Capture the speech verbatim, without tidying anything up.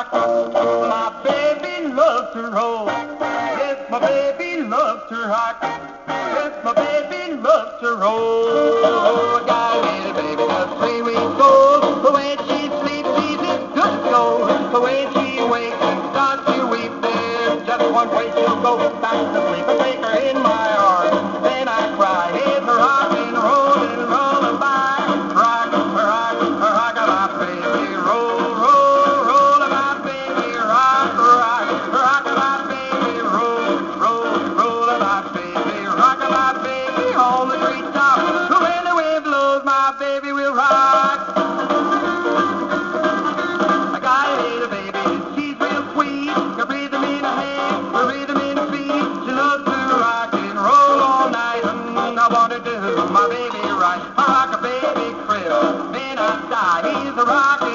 rock. My baby loves to roll. Yes, my baby loves to rock. Yes, my baby loves to roll. I got a little baby just three weeks old. But when she sleeps, she's as good as gold. But when she wakes and starts to weep, there's just one way she'll go. Back to sleep and take her in my arms. Then I cry, it's a rockin', rollin', lullaby. Rock, rock, rock, my baby, roll, roll, roll, my baby, rock, rock, rock, my baby, roll, roll, roll, my baby, rock, my baby, on the treetop. When the wind blows, my baby will rock. I got a little baby, she's real sweet. Got rhythm in her hand, got rhythm in her feet. She loves to rock and roll all night, and I want to do my baby right. I rock a baby crib, then I die. He's a rockin'.